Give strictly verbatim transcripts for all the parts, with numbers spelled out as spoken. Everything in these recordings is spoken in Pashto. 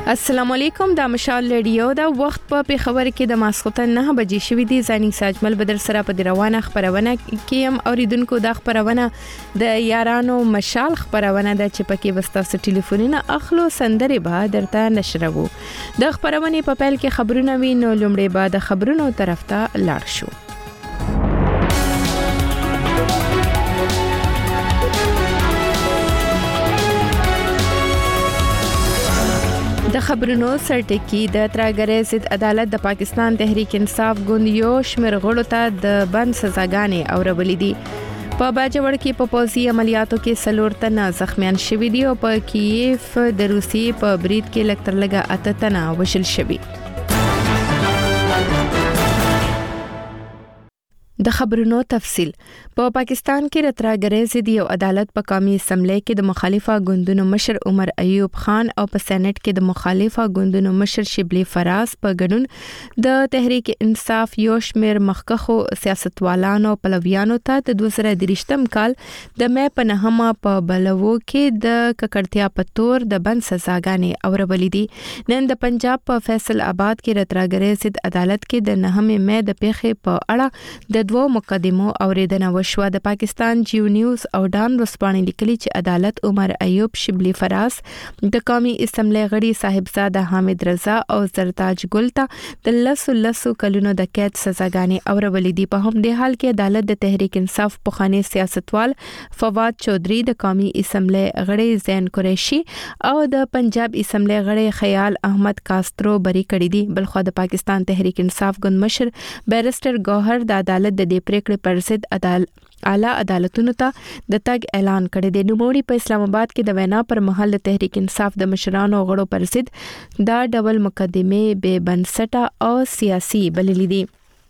السلام علیکم د مشال ریډیو دا وخت په خبر کې د ماسختن نه بجې شوې دي ځاني ساجمل بدر سره په روانه خبرونه کې هم اوریدونکو د خبرونه د یارانو مشال خبرونه د چپکه وستا ټلیفونونه اخلو سندري به درته نشرو د خبرونه په پیل کې خبرونه وینو لومړی به د خبرونو طرف ته لاړ شو. د خبرونو سرټکی د ترګرې ضد عدالت د پاکستان تحریک انصاف ګوند یو شمیر غړو ته د بند سزاګانې اورولې دي. په باجوړ کې په پوزي عملیاتو کې سلور تنه زخمیان شوي دي او په کیف د روسي په برید کې لکتر لګه اته تنه وشل شوي. د خبرونو تفصيل په پاکستان کې د ترګرې ضد یو عدالت په قومي اسمبلی کې د مخالفه ګوندونو مشر عمر ایوب خان او په سېنات کې د مخالفه ګوندونو مشر شبلی فراز په ګډون د تحریک انصاف یو شمیر مخکخو سیاستوالانو او پلویانو ته د دوه زره درې کال د مې په نهمه په بلوو کې د ککړتیا په تور د بند سزاګانې اورولې دي. نن د پنجاب په فیصل آباد کې د ترګرې ضد عدالت کې د نهمه مې د پیښې په اړه د دوه مقدمو اوریدنه وشوه. د پاکستان جیو نیوز او ډان رسپانې لیکلي چې عدالت عمر ایوب شبلی فراز د قومي اسمبلی غړي صاحبزاده حامد رضا او زرتاج ګل ته د لسو لسو کلونو د قید سزاګانې اورولې دي. په همدې حال کې عدالت د تحریک انصاف پخوانی سیاستوال فواد چودھری د قومي اسمبلی غړي زین قریشي او د پنجاب اسمبلی غړي خیال احمد کاسترو بری کړی دي. بلخو د پاکستان تحریک انصاف ګوند مشر بیرسټر گوهر د عدالت د دې پریکړې پر ضد عدالت اعلی عدالتونو ته د تګ اعلان کړی دی. نوموړي په اسلام آباد کې د وینا پر مهال تحریک انصاف د مشرانو غړو پر ضد دا ډول مقدمه بے بنسټه او سیاسي بللې دي.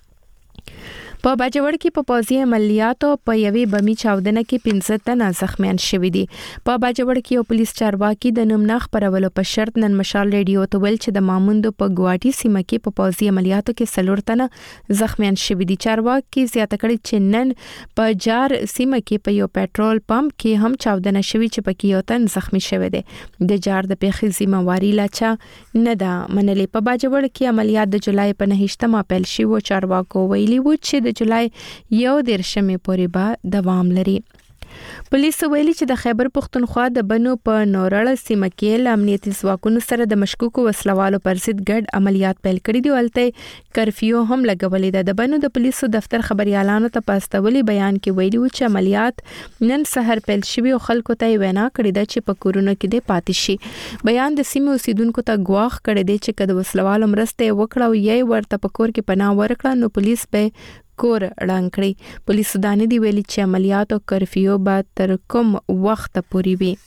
په باجوړ کې په پوزي عملیاتو په یوې بمی چاودنه کې پنځه تنه زخمیان شوي دي. په باجوړ کې یو پولیس چارواکي د نمناخ پرولو په شرط نن مشال ریډیو ته ویل چې د ماموندو په ګواټي سیمه کې په پوزي عملیاتو کې سلور تنه زخمیان شوي دي. چارواکي زیاته کړي چې نن په جار سیمه کې په یو پېټرول پمپ کې هم چاودنه شوي چې پکې یو تن زخمی شوی دی. د جار د پیښې ذمہواری لاچا نه ده منلې. په باجوړ کې عملیات د جولای په نهشتمه پیل شوی. چارواکو ویلي و چې د جولای یو دیرشمې پورې به دوام لري. پولیس ویلي چې د خیبر پختونخوا د بنو په نورړ سیمه کې ل امنیتي ځواکونو سره د مشکوکو وسلوالو پر ضد ګډ عملیات پیل کړي دي. ولته کرفیو هم لګولې ده. د بنو د پولیسو دفتر خبريالانو ته پاستولي بیان کې ویلي و چې عملیات نن سحر پیل شوي او خلکو ته وینا کړې ده چې په کورونو کې د پاتې شي. بیان د سیمې اوسیدونکو ته غواخ کړی دی چې کله وسلوالو مرسته وکړه او یې ورته په کور کې پناه ورکړه نو پولیس به کور اړان کړی. پولیس دانه دی ویلي چې عملیات او کرفیو به تر کوم وخت پورې وي.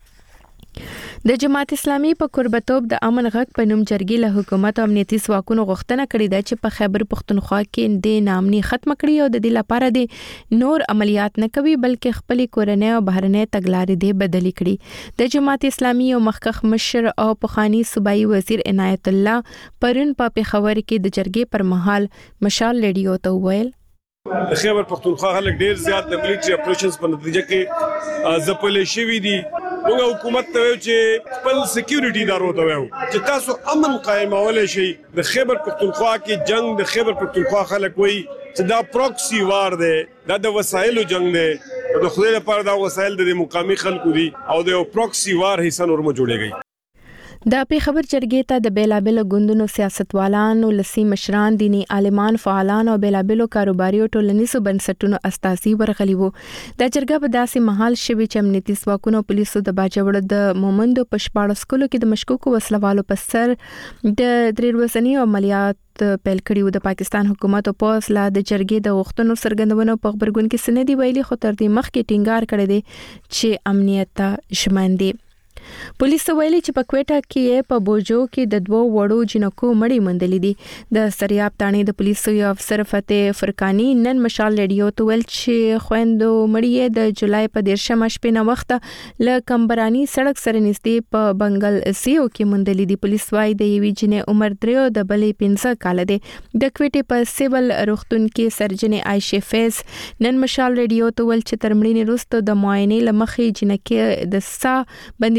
د جماعت اسلامي په قربتوب د امن غږ په نوم جرګې له حکومت او امنیتي ځواکونو غوښتنه کړې ده چې په خیبر پختونخوا کې د نامني ختم کړي او د دې لپاره د نور عملیات نه کوي بلکې خپل کورنۍ او بهرنۍ تګلارې دې بدلی کړي. د جماعت اسلامي او مخکخ مشر او پخوانی صوبایي وزیر عنایت الله پرون په پیښور کې د جرګې پر مهال مشال ریډیو ته وویل د خیبر پختونخوا خلک ډیر زیات د ملټری اپریشنز په نتیجه کې ځپلې شوي دي. موږ حکومت ته وایو چې خپل سکیورټي ادارو ته وایو چې تاسو امن قائمول شي. د خیبر پختونخوا کې جنگ د خیبر پختونخوا خلک وایي چې دا پروکسی وار دی, دا د وسایلو جنگ دی. د خدای لپاره دا وسایل د مقامی خلکو دي او د پروکسی وار حصہ نور مو جوړیږي. د پیښور جرګې ته د بیلابل ګوندونو سیاستوالانو لسی مشران دینی عالمان فعالان او بیلابل کاروباري او ټولنیزو بنسټونو استازي ورغلي وو. د جرګه په داسې محل شوي چې امنیتي ځواکونو پولیسو د باجوړ د مومندو په شپاړس کلو کې د مشکوکو وسلوالو په سر د درې ورځنی عملیات پیل کړیو. د پاکستان حکومت او پولیس لا د جرګې د وختونو سرګندونو په خبرګون کې سندې ویلي خو تر دې مخکې ټینګار کړی دی چې امنیت ته ژمن دي. پولیس ویلي چې په کوټه کې په بوجو کې د دوه وړو جنکو مړی مندلې دي. د سریاب تانې د پولیسو یو افسر فتح فرقانی نن مشال ریډیو ته ویل چې خويندو مړی د جولای په دیرشمه شپې نه وخت ل کمبرانی سړک سره نږدې په بنگل سیو کې مندلې دي. پولیس وايي د یوې جنې عمر درې او د بلې پنځه کال دی. د کوټې په سیول روغتون کې سرجن عائشه فیض نن مشال ریډیو ته ویل چې تر مړینې وروسته د معاینې لمخې جنکې د سا بندي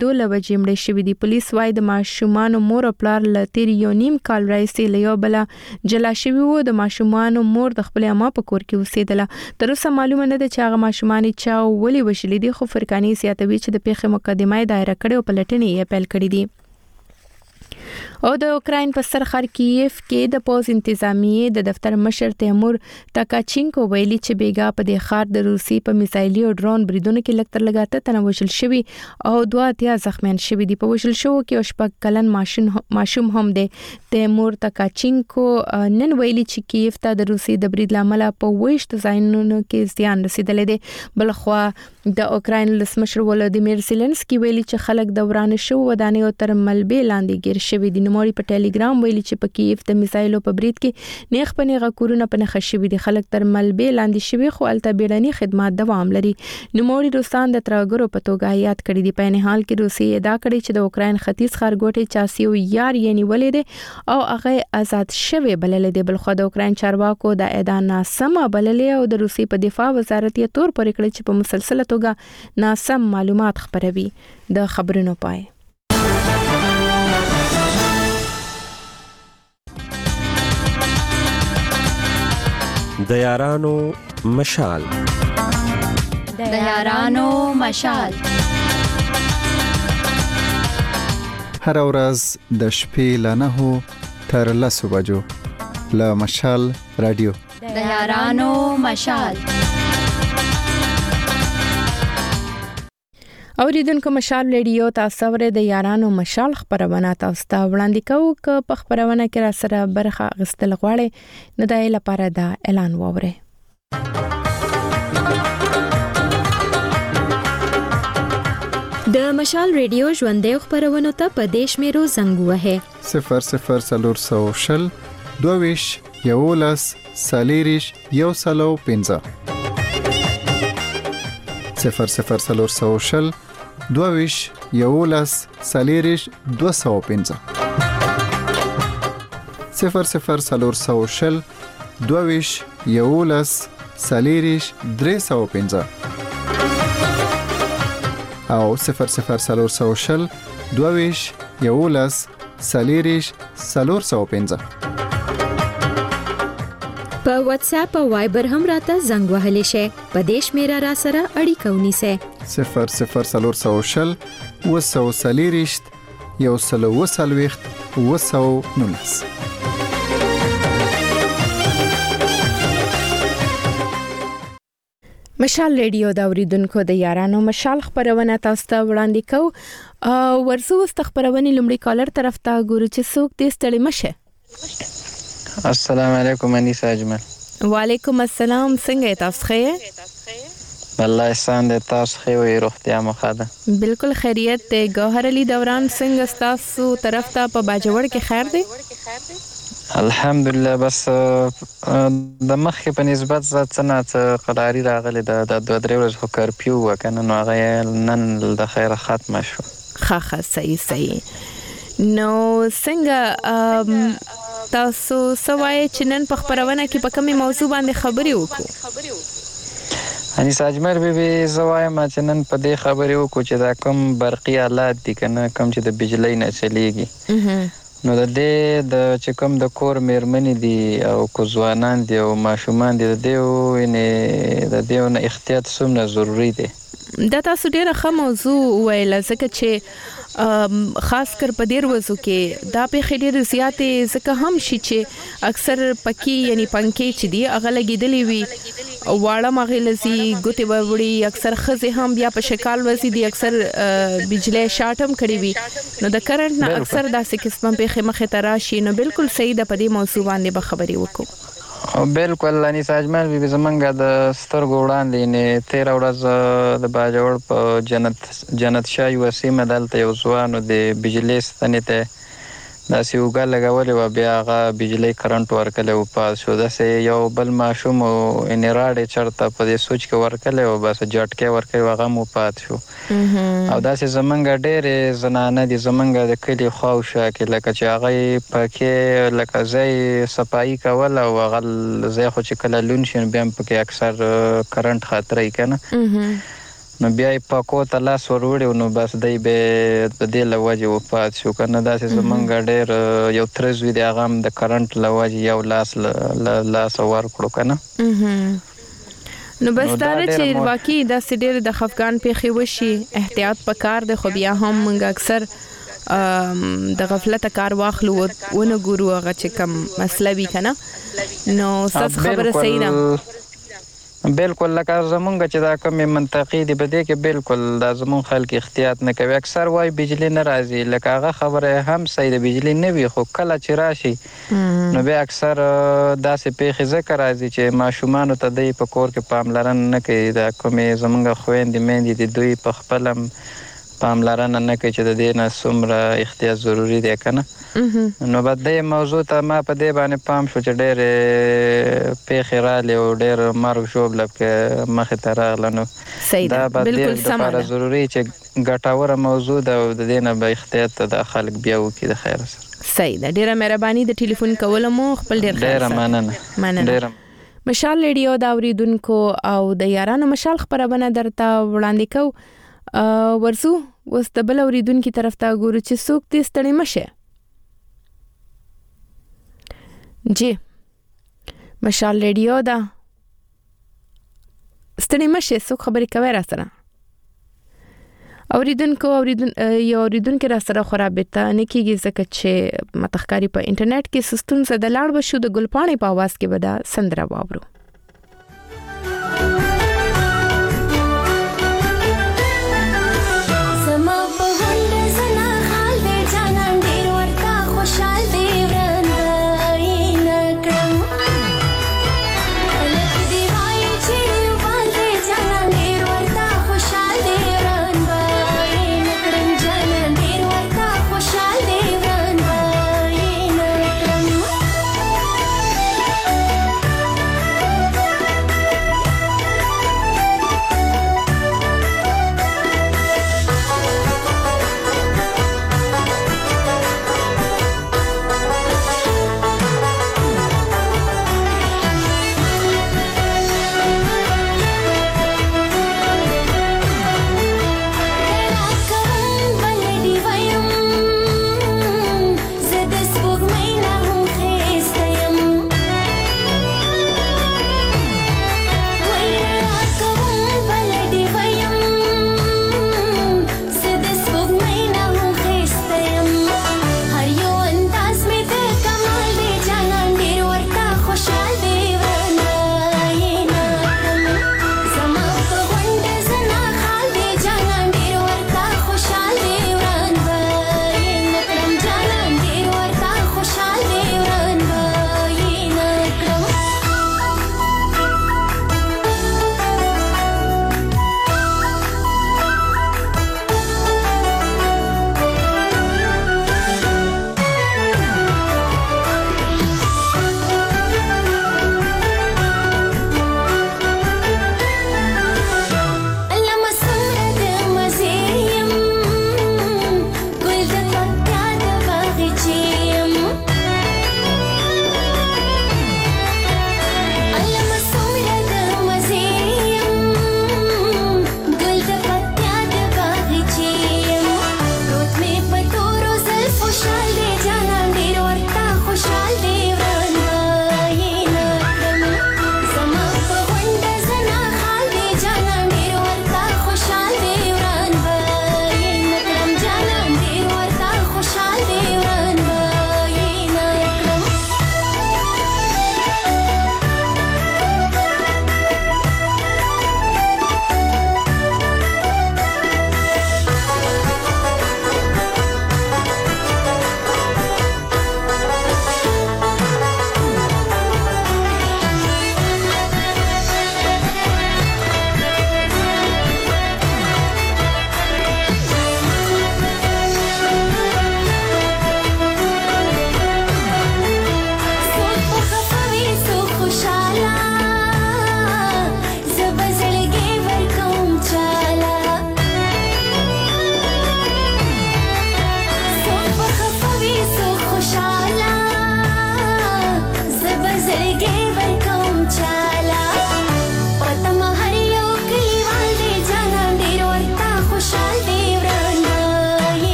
لوېدو له وجې مړې شوې دي. پولیس وايي د ماشومانو مور او پلار له تیر یو نیم کال راهیسې له یو بله جلا شوي وو. د ماشومانو مور د خپلې عمه په کور کې اوسېدله. تر اوسه معلومه نه ده چې هغه ماشومان چا ولې وژلي دي، خو فرقاني زیاتوي چې د پیښې مقدمه یې دایره کړې او په لټنې یې پیل کړې دي. او د اوکراین په سر ښار کیف کې د پوز انتظامیې د دفتر مشر تیمور تاکاچینکو ویلي چې بیګا په د ښار د روسي په میزایلي او ډرون بریدونو کې لکتر لګاته تنه وژل شوی او دوه اتیا زخمیان شوی دي. په وژل شو کې او شپږ کلن ماشوم هم دی. تیمور تاکاچینکو نن ویلي چې کیف ته د روسي د برید لامل په وښت ځایونو کې زیان رسیدلی دی. بلخوا د اوکراین ولسمشر ولادیمیر زيلنسکي ویلي چې خلک د ورانه شو ودانیو تر ملبې لاندې ګیر شوی دي. نوموړي په ټلګرام ویلي چې په کیف د میزایلو په برید کې نیغ په نیغه کورونه په نخښه شوي دي. خلک تر ملبې لاندې شوي خو الته بیړني خدمات دوام لري. نوموړي روسان د ترهګرو په توګه یاد کړی دي. په ان حال کې روسي ادعا کړې چې د اوکراین ختیځ ښارګوټي چاسیو یار یې نیولې دي او هغه آزاد شوی بللې دي. بلخو د اوکراین چارواکو د ادعا ناسمه بللې او د روسي په دفاع وزارت یې تور پورې کړی چې په مسلسله توګه ناسم معلومات خبروي. د خبرونو پای د یارانو مشال د یارانو مشال هر ورځ د شپې له نهو تر لسو بجو له مشال رادیو د یارانو مشال. اوریدونکو مشال ریډیو تاسو ورته د یارانو مشال خبرونه تاسو ته وړاندې کوو. که په خبرونه کې را سره برخه اخیستل غواړئ نو د لپاره دا اعلان ووره. د مشال ریډیو ژوندې خبرونه ته په دیش میرو زنګ وهه صفر صفر سلور سو شل دوویش یولس سالیریش یو سلو پنځه صفر صفر سلور سو شل دوویش یولس سالیریش دو سو پنځه صفر صفر سلور سو شل دوویش یولس سالیریش درې سو پنځه او صفر صفر سلور سو شل دوویش یولس سالیریش سلور سو پنځه په واتس اپ او وایبر هم راته زنګ وهلی شي. په دیش میرا را سره اړیکه ونیسه صفر صفر سلور سو شل وسو سالیریشت یو سلو وسلويخت وسو نونس. مشال ریډیو دا اوریدونکو د یارانو مشال خبرونه تاسو ته وړاندې کوو. ورسو واست خبرونه لمړي کالر طرف ته ګورو چې څوک دې ستړي مشه. السلام علیکم انیس اجمل. وعلیکم السلام. څنګه تاسو ښه؟ والله احسان دې تاسو ښه وي روغتیا مو ښه ده؟ بالکل خیریت دی. ګوهر علي دوران څنګه تاسو طرف ته په باجوړ کې خیر دی؟ الحمدلله. بس د مخکې په نسبت څنګه قراری راغلی د دوه درې ورځې خو کرفیو وکنه نو هغه نن د خیره ختمه شو. ښه ښه صحیح صحیح. نو څنګه تاسو سوای چې نن په خبرونه کې په کومه موضوع باندې خبرې وکړو؟ انیس اجمل بیبي زوایم چې نن په دې خبرې وکړو چې دا کوم برقي آلات دي کنه کوم چې د بجلی نه چلیږي نو د دې د چې کوم د کور میرمنې دي او کوزوانان دي او ماشومان دي د دې د دې نه احتیاط څومره ضروری دی. دا تاسو ډیره ښه موضوع ویل ځکه چې خاص کر په ډیر وځو کې دا په خډیر زیاتې ځکه هم شي چې اکثر پکی یعنی پنکې چې دی هغه لګیدلې وي واړه مغلزي ګوتې وړي اکثر خزه هم بیا په شکال وځي دي اکثر بجلی شاټم کړي وي نو د کرنٹ نه اکثر داسې قسم په خمخه تراشي نو بالکل صحیح د پدې موضوع باندې به خبري وکړو. او بالکل لانی ساجمل بي زمنګ د سترګو وړاندې نه تیر ورځ د باجوړ په جنت جنت شای وسیمه دلته یو ځوانو د بجلی ستنې ته داسې وګا لګولې و بیا هغه بجلی کرنٹ ورکړل او پاس شو داسې یو بل ماشوم او انراډ چرته په دې سوچ کې ورکړل او بس جټکه ورکړ هغه مو پات شو او داسې زمنګ ډېر زنانه دي زمنګ د کلی خواوشه کې لکه چې هغه پکې لکه ځای صفائی کول او هغه ځای خو چې کله لون شین بیا پکې اکثر کرنٹ خطرې کنه نو بیا یې پاکو ته لاس ور وړی نو بس دی به د دې له وجې وفات شو. که نه داسې زمونږ ډېر یو تره زوی دی، هغه هم د کرنټ له وجې یو لاس له لاسه ورکړو که نه. نو بس دا چې واقعي داسې ډېر د خفګان پیښې وشي، احتیاط پکار دی، خو بیا هم موږ اکثر د غفلت کار واخلو ونه ګورو هغه چې کوم مسله وي که نه. نو ستاسو خبره صحیح ده. بالکل لکه زمونږ چې دا کومې منطقې دي په دې کې بالکل دا زمونږ خلک احتیاط نه کوي. اکثر وایي بجلی نه راځي، لکه هغه خبره هم صحیح ده، بجلی نه وي، خو کله چې راشي نو بیا اکثر داسې پیښې ځکه راځي چې ماشومانو ته دوی په کور کې پاملرنه نه کوي. دا کومې زمونږ خویندې میندې دي دوی په خپل هم پاملرنه نه کوي چې د دې نه څومره احتیاط ضروري دی که نه. نو بعد دې موضوع ته ما په دې باندې پام شو چې ډېرې پیښې رالې او ډېر مرګ ژوبله پکې مخې ته راغله. نو دا به دې دپاره ضروري چې ګټوره موضوع ده او د دې نه به احتیاط ته دا خلک بیا وکړي د خیره سره. صحیح ده. ډېره مهرباني د ټلیفون کولو مو، خپل ډېر خیر ډېره مننه مننه. مشال ریډیو د اوریدونکو او د یارانو مشال خپرونه درته وړاندې کوو. ورځو اوس د بل اوریدونکي طرف ته ګورو چې څوک دې ستړي مشه. جی مشال ریډیو دا ستړي مشه، څوک خبرې کوي را سره؟ اوریدونکو اوریدون یو اوریدونکو را سره خرابته نه کیږي ځکه چې متخکاری په انټرنیټ کې سستون زده لاړ بشو. د ګلپاڼې په आवाज کې ودا سندره واورو.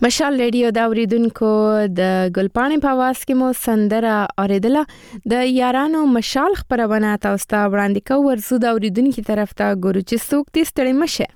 مشال ریډیو دا اوریدونکو د ګلپاڼې په आवाज کې مو سندره اوریدله د یارانو مشال خبرونه تاسو ته وړاندې کوو ورسو دا اوریدونکو طرف ته ګورو چې څوک دې ستړي مشه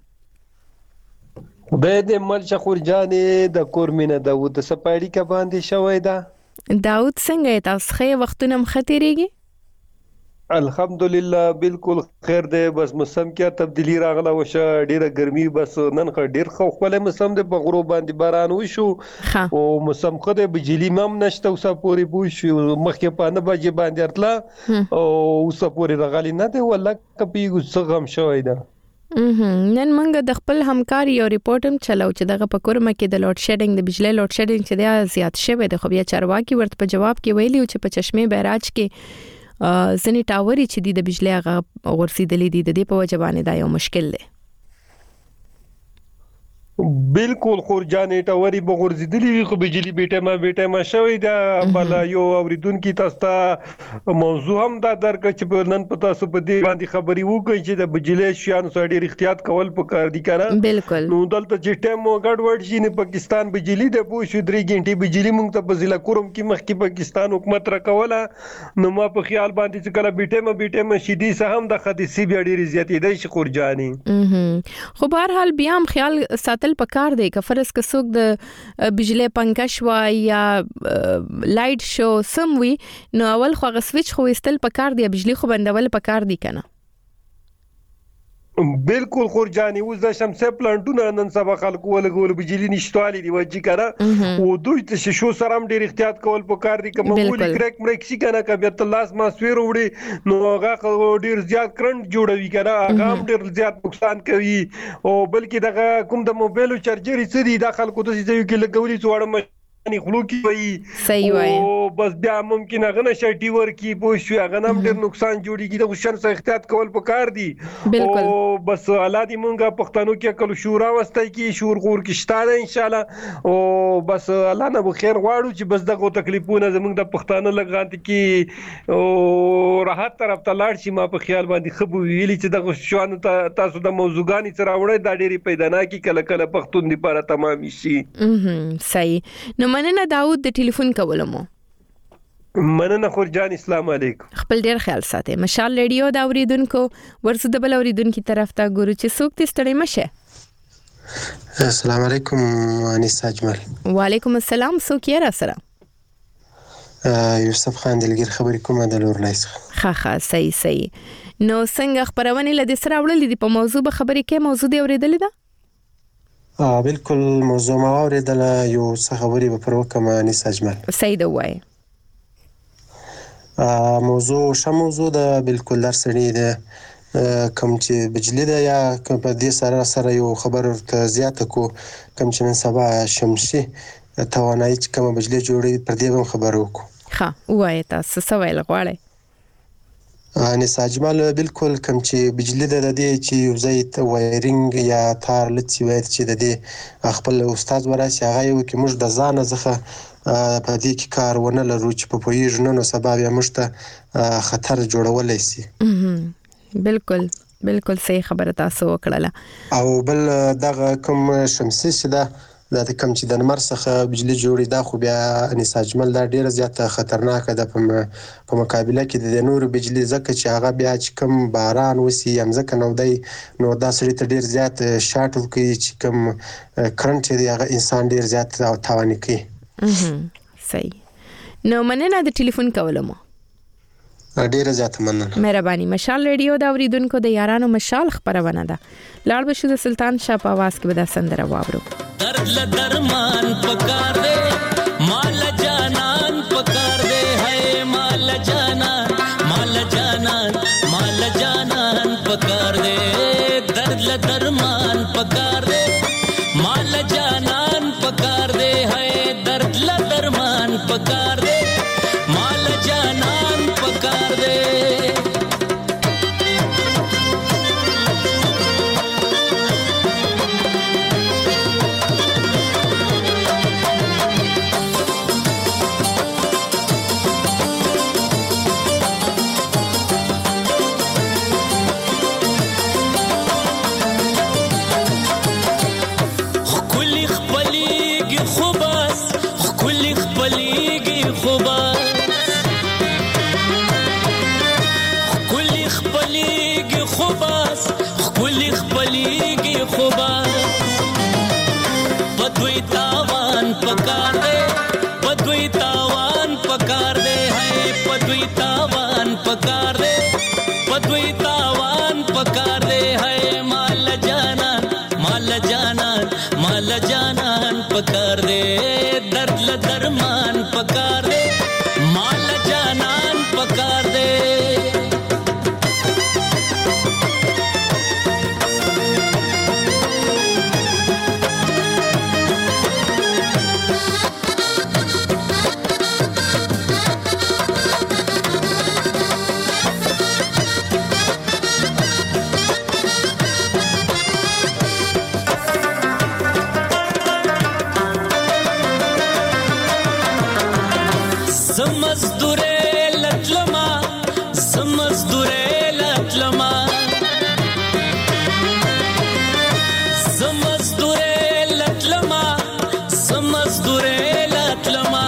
به د مل شخور جانې د کورمینه داوود سپاړی کا باندې شوې ده داوود څنګه تاسو خې وختونه مختيريږي الحمدلله بالکل خیر دی بس موسم کې تبدیلی راغله وشه ډیره ګرمي بس نن خو ډیر خو خپل موسم د بغرو باندې باران وشو او موسم خو د بجلی مم نشته اوسه پوری بوش مخکې په نه بجې باندې ارتله او اوسه پوری راغلی نه دی ولکه پیګو څغم شوی ده نن موږ د خپل همکار یو ریپورت هم چلو چې دغه په کورمه کې د لوډ شیډینګ د بجلی لوډ شیډینګ چې دا زیات شوی دی خو بیا چارواکي ورته په جواب کې ویلي چې په چشمه بیراج کې ځنې ټاوري چې د بجلی هغه ورسېدلې دي د دې په وجه باندې دا یو مشکل دی بالکل خورجانې ټاوري بغورځېدلې خو بجلی بیٹه ما بیٹه ما شوی دا بل یو اوریدونکو تاسو ته موضوع هم دا درکړ چې نن په تاسو په دې باندې خبري وکړي چې د بجلی شیانو سره ډېر احتیاط کول پکار دي کنه بالکل نو دلته چې ټیم وګړ ورډ شي نه پاکستان بجلی د پوه شو درې غنټې بجلی مونږ ته په ضلع کوم کې مخکې پاکستان حکومت را کوله نو ما په خیال باندې چې کله بیٹه ما بیٹه ما شیدي سه هم د خديسي بیا ډېر زیاتې دی خورجانې خو بهر حال بیا هم خیال ساتل پکار دی که فرض که څوک د بجلی پنکش و یا لایټ شو سم وي نو اول خو غ سويچ خو استل پکار دی بجلی خو بندول پکار دی کنه بالکل خورجاني اوس د شمسه پلانټونه نن سبا خلکو ولګول بجلی نشټوالي دی وځي کنه او دوی ته شو سره هم ډیر احتیاط کول پکار دي کوم ولې کریک مریک شي کنه کبه تلاس ما سویر وړي نو هغه ډیر زیات کرنٹ جوړوي کنه هغه هم ډیر زیات نقصان کوي او بلکې دغه کوم د موبایل چارجر سړي د خلکو د سې کې لګولي څوړم نه خلو کی وي صحیح وای او بس بیا ممکن هغه نشه ټي ور کی پوه شو هغه نم ډیر نقصان جوړیږي د خوشن سره احتیاط کول پکار دي او بس الله دې مونږه پښتنو کې کله شورا واستای کی شور غور کې شته ان شاء الله او بس الله نه بخیر غواړو چې بس دغه تکلیفونه زمونږ د پښتانه لګانت کی او راحت طرف ته لاړ شي ما په خیال باندې خبو ویلي چې دغه شوان تاسو د موضوعګانی سره وړي دا ډیری پیدا نه کی کله کله پښتون دی لپاره تمام شي صحیح نو مننه داوود د ټلیفون کولمو مننه خورجان اسلام علیکم خپل ډیر خیال ساتئ مشال ریډیو دا اوریدونکو ورسو د بل اوریدونکو طرف ته ګورو چې څوک دې ستړي مشه السلام علیکم انیس اجمل وعلیکم السلام څوک یې را سره یوسف خان دلګر خبرې کومه د لور لایس ښه ښه صحیح صحیح نو څنګه خبرونه لدې سره وړلې دي په موضوع به خبرې کې موضوع دی اوریدلې ده اه بالکل موضوع ما اوریدله یو څه خبرې به پر وکم انیس اجمل صحیح دی وای اه موضوع ش موضوع ده بالکل در سړي ده کوم چې بجلی ده یا کوم په دې سره سره یو خبر ته زیاته کو کوم چې نن سبا شمسي توانایي چې کوم بجلی جوړي پر دې هم خبر وکړو ها وای تاسو څه ویل غواړئ انیس اجمل بالکل کوم چې بجلی د دې چې یو ځای ته وایرینګ یا تار لڅي وای چې د دې خپل استاد وراسي هغه یو کې موږ د ځانه ځخه په دې کې کار ونه لرو چې په پویژنو نو سبب یې موږ ته خطر جوړولای شي بالکل بالکل صحیح خبره تاسو وکړه او بل دغه کوم شمسي شده دا کوم چې د نمر څخه بجلی جوړي دا خو بیا انیس اجمل دا ډیره زیاته خطرناکه ده په په مقابله کې د نور بجلی زکه چې هغه بیا چې کوم باران وسی یم زکه نو دی نو دا سړي ته ډیر زیات شارټ کوي چې کوم کرنٹ دی هغه انسان ډیر زیات تاوان کوي صحیح نو مننه د ټلیفون کولمو ډیره زیات مننه مهرباني مشال ریډیو دا اوریدونکو د یارانو مشال خبرونه ده لاړ بشو د سلطان شاه په आवाज کې به دا سندره واورو درد ل درمان پکار دے مال جانان پکار دے ہے مال جانان مال جانان مال جانان پکار دے درد ل درمان پکار دے مال جانان پکار دے ہے درد ل درمان پکار دے مال جانان پکار دے خوبا بدوی تاوان پکار دے بدوی تاوان پکار دے ہے بدوی تاوان پکار دے بدوی تاوان پکار دے ہے مال جانان مال جانان مال جانان پکار دے درد ل درمان پکار دے مال جانان پکار دے मजदूरे लटलमा मजदूरे लटलमा मजदूरे लटलमा मजदूरे लटलमा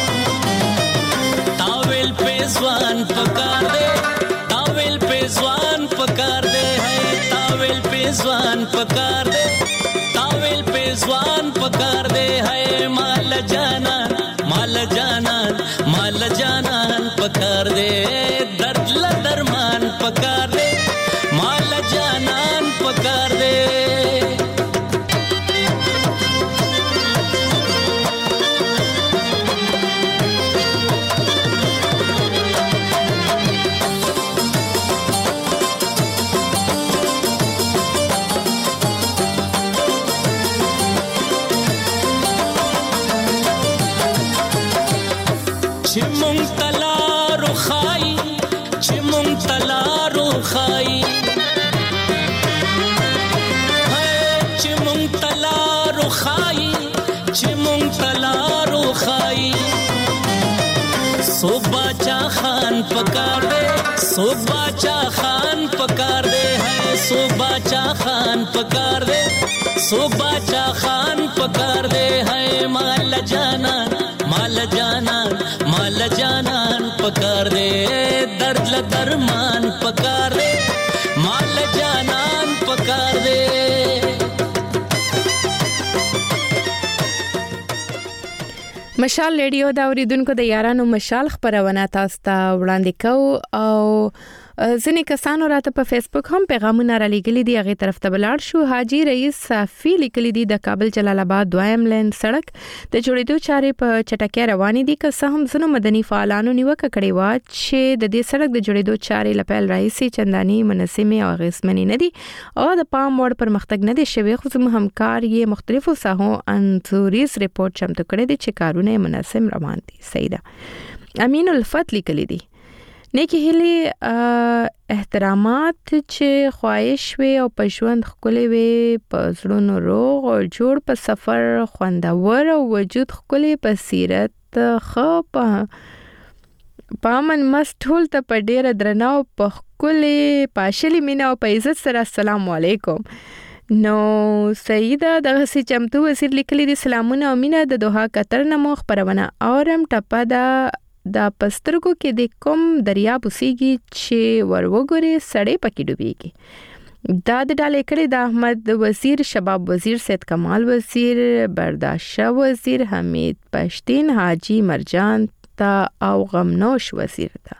तावेल पे जवान पकार दे तावेल पे जवान पकार दे है तावेल पे जवान पकार दे तावेल पे जवान पकार दे है माल जाना माल जाना माल जानान पकार दे दर्द ल दरमान पकार दे माल जानान पकार दे चिमुंग तलारो खाई चिमुंग तलारो खाई है चिमुंग तलारो खाई चिमुंग तलारो खाई सोबाचा खान पकार दे सोबाचा खान पकार दे है सोबाचा खान पकार दे सोबाचा खान पकार दे है माल जाना माल जाना माल जानान पकार दे दर्द ल दरमान पकार दे माल जानान पकार दे مشال ریډیو دا اوریدونکو د یارانو مشال خبرونه تاسو ته وړاندې کوو او ځینې کسانو راته په فیسبوک هم پیغامونه را لېږلي دي هغه طرف ته بلاړ شو حاجی رئیس صافی لیکلي دي د کابل جلال آباد دویم لین سړک د جوړېدو چارې په چټکۍ روانې دي که څه هم ځینو مدني فعالانو نیوکه کړې و چې د دې سړک د جوړېدو چارې لپاره رئیسي چنداني مناسبه او غیسمنې نه دي او د پام وړ پرمختګ نه دي شوی خو زموږ همکار یې مختلفو ساحو انځوریز ریپورت چمتو کړی دي چې کارونه مناسب روان دي صحیح ده امین الفت لیکلي دي نیکی هلی احترامات چې خواهش وي او په ژوند خولي وي په زړونو روغ او جوړ په سفر خوندور او وجود خولي په سیرت خو په پامن مستول ته په ډیره درناو په خولي پاشلی مینا او په عزت سره السلام علیکم نو سیده دغه سي چمتو وزیر لیکلي دي سلامونه او مینا د دوحه قطر نه مو خبرونه اورم ټپه دا د پسترګو کې د کوم دریاب وسیږي چې وروګوري سړې پکې ډوبېږي دا د ډالې کړي د احمد وزیر شباب وزیر سید کمال وزیر برداشاه وزیر حمید پښتين حاجی مرجان تا او غمنوش وزیر تا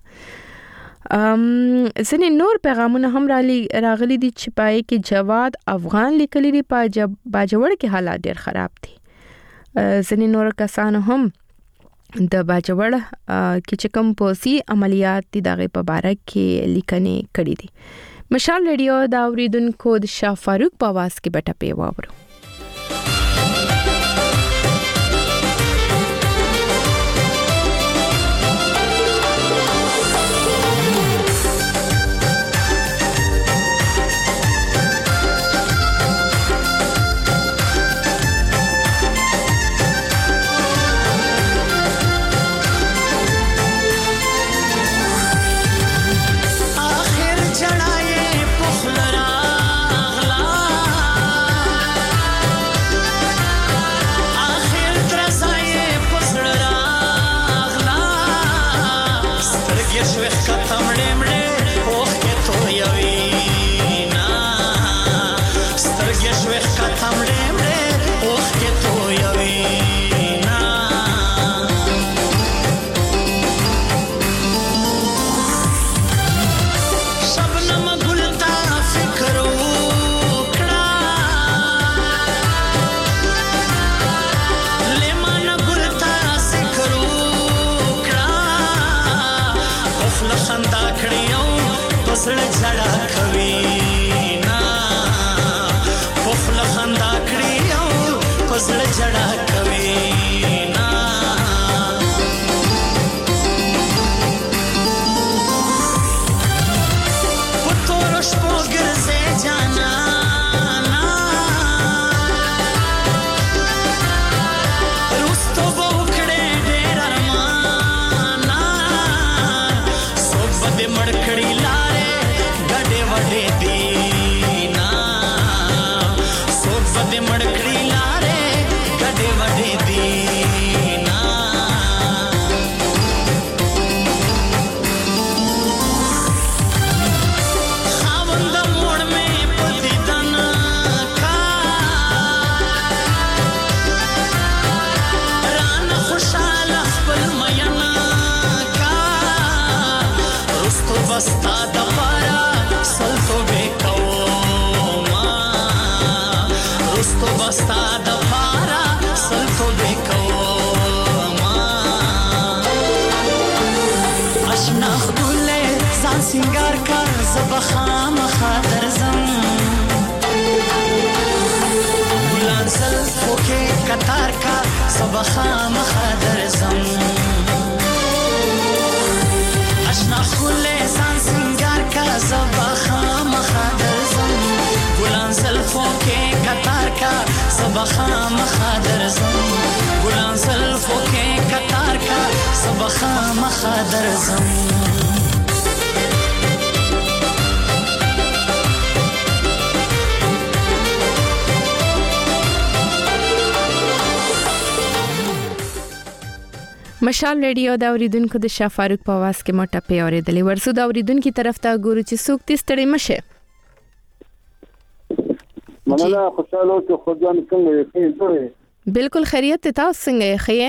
ام ځنې نور پیغامونه هم راغلي دي چې پای کې جواد افغان لیکلي دي په باجوړ کې حالات ډېر خراب دي ځنې نور کسانو هم د باجوړ کې چې کوم پوسی عملیات دي دغه په باره کې لیکنې کړې دي مشال ریډیو دا اوریدونکو د شاه فاروق په आवाज کې بټه پیوابرو Yes, جڑا کوي نا پتور شپو ګرځي جانا سنگار کا زبخام خاطر زم بلان زلفو کے قطار کا زبخام خاطر زم اشنا خلے زان سنگار کا زبخام خاطر زم بلان زلفو کے قطار کا زبخام خاطر زم بلان زلفو کے قطار کا زبخام خاطر زم مشال ریډیو دا اوریدونکو د شاه فاروق په आवाज کې موټه په اوریدلې ورسو دا اوریدونکو طرف ته ګورو چې څوک تستړي مشه مننه خوشاله او خدای څنګه یې ښه بالکل خیریت ته تاسو څنګه یې ښه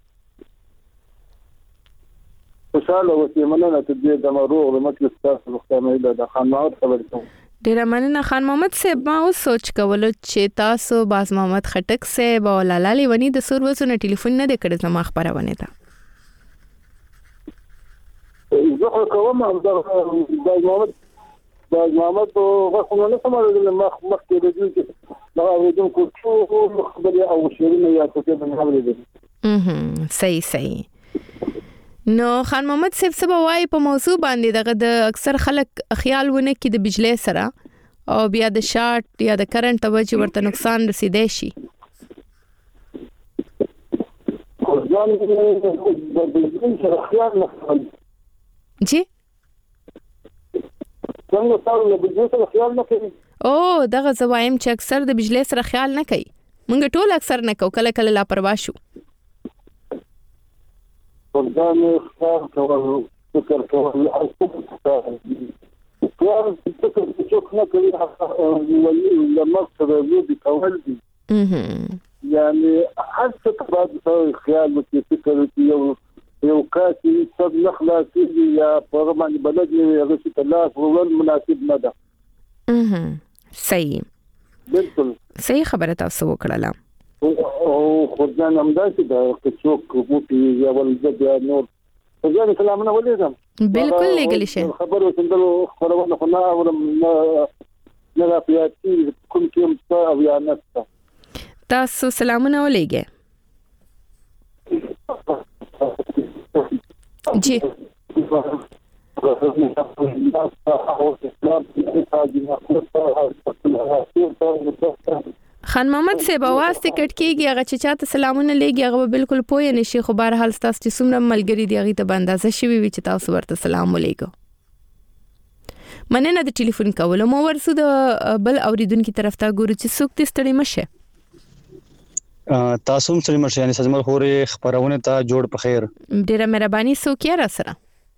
خوشاله او چې مننه ته دې د مروغ د مجلس تاسو مختمه د خان محمد خبرې کوم ډیر مننه خان محمد صاحب ما اوس سوچ کولو چې تاسو باز محمد خټک صاحب او لالا لیونی د سروسونو ټلیفون نه د کړه زما خبرونه ده زه کوم د باز محمد باز محمد غوښنه نه سماره د مخ مخ کې د دې دا وجود کو خبرې او شیرینه یا څه په خبرې ده اها صحیح صحیح نو خان محمد صاحب سبا وای په موضوع باندې دغه د اکثر خلک خیال ونه کې د بجلی سره او بیا د شارټ یا د کرنٹ توجه ورته نقصان رسیدای شي جی څنګه تاسو د بجلی سره خیال نه کوي او دغه زوایم چې اکثر د بجلی سره خیال نه کوي مونږ ټول اکثر نه کو کله کله لاپروا شو ځان ښکار کول فکر کول او څه کار څه څه نه کوي لمر سره دې کول دي یعنی هر څه بعد خیال مو فکر یو یو کاسي صد نخلا کیږي یا په باندې بلد نه هغه څه تلاش ول مناسب نه ده اها صحیح بالکل صحیح خبره تاسو وکړه او خدای همداسې دا چې څوک موټي یا ولګي یا نور ځان سلامونه ولیدم بالکل لګل شي خبرو څنګه خبرونه خو نه اورم نه نه پیاتي کوم کوم څه او یا نشته تاسو سلامونه ولګي جی خان محمد صاحب आवाज ټیکټ کیږي هغه چې چاته سلامونه لګي هغه بالکل پوه نشي خو بهر حال تاسو چې څومره ملګری دی هغه ته باندې شوي وي چې تاسو ورته سلام علیکم مننه د ټلیفون کولو مو ورسو د بل اوریدونکو طرف ته ګورو چې څوک تستړي مشه تاسو هم سړي مشه یعنی سجمل خوري خبرونه ته جوړ په خیر ډیره مهرباني سو کیا را سره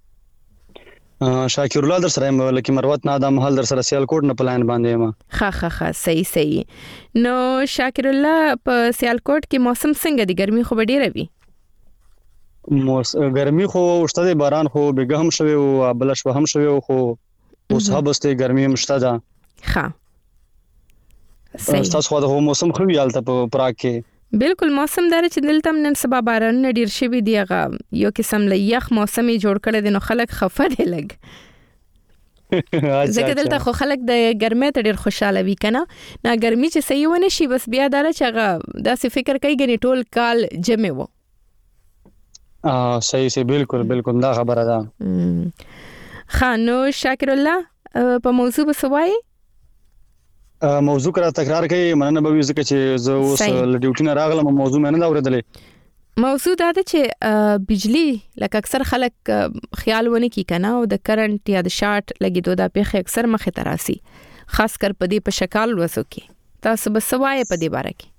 شاکر الله در سره ملکی مروت نه د محل در سره سیالکوټ نه پلان باندې ما ها ها ها صحیح صحیح نو شاکر الله په سیالکوټ کې موسم څنګه دی ګرمي خو ډیره وي موس ګرمي خو شته باران خو بیګه هم شوی او بلش هم شوی خو اوس هبسته ګرمي هم شته ده ها صحیح تاسو خو د موسم خو یالته په پراګ کې بالکل موسم دار چې دلته نن سبا باران ډیر شوی دی هغه یو قسم له یخ موسمي جوړ کړی دی نو خلک خفه دي لګ زګ دلته خو خلک د ګرمۍ ته ډیر خوشاله وي کنه نه ګرمي چې صحیح ونه شي بس بیا دا چې هغه داسې فکر کوي غني ټول کال جمع وو اه صحیح صحیح بالکل بالکل دا خبره ده. خانو شاکر الله په موضوع بسوای موضوع کرا تکرار کوي مننه به ځکه چې زه اوس ل ډیوټي نه راغلم موضوع مې نه اوریدلې. موضوع دا ده چې بجلی لکه اکثر خلک خیال ونه کی کنه او د کرنٹ یا د شارټ لګیدو دا په اکثر مخه تراسي خاص کر په دې په شکل وسو کې تاسو بسوای په دې باره کې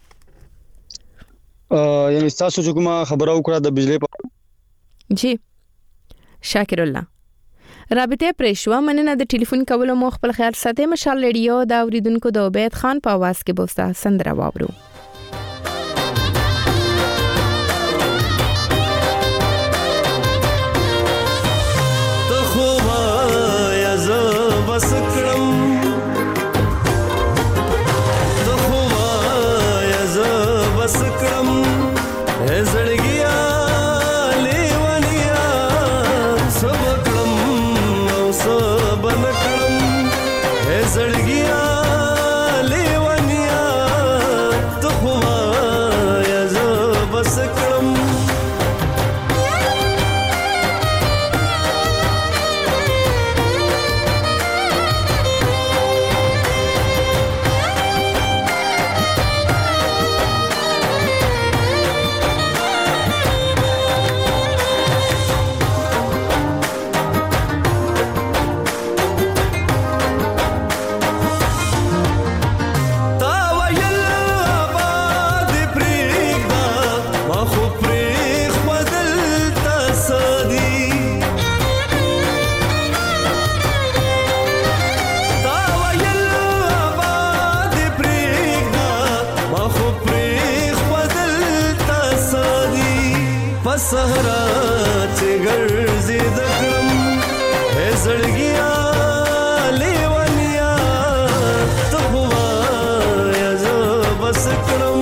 یعنی تاسو چې کومه خبره وکړه د بجلی په جی شاکر الله رابطه پرېښوا مننه د ټلیفون کولو مو خپل خیال ساتئ. مشال ریډیو دا اوریدونکو د عبید خان په आवाज کې بوستا سندره واورو. ته خو یا ز بس کړم ته خو یا ز بس کړم زړګیا زړګیا لیوانیا ته خو یا ز بس کړم سهرا چې ګرځي د کړم زړګیا لیوانیا ته خو یا ز بس کړم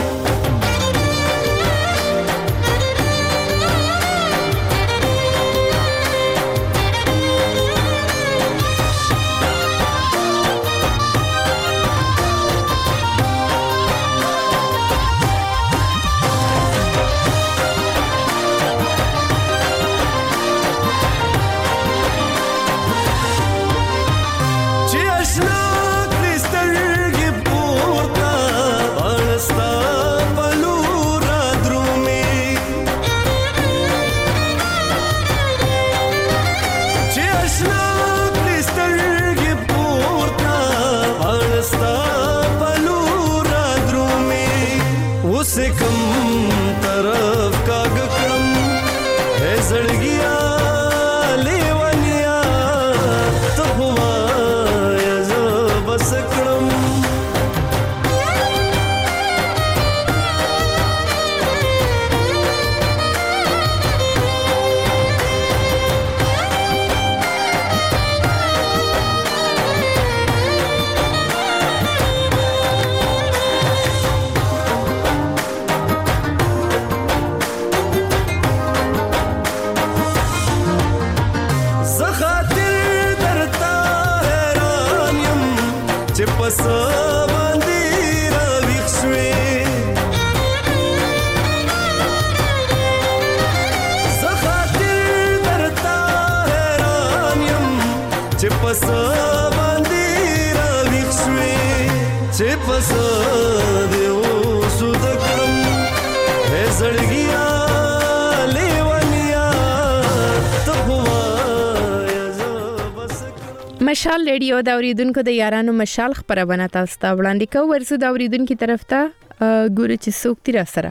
مشال ریډیو دا اوریدونکو د یارانو مشال خبرونه تاسو ته وړاندې کوم ورسو دا اوریدونکو طرف ته ګوري چې څوک تیر سره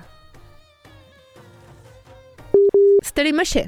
ستړي مشه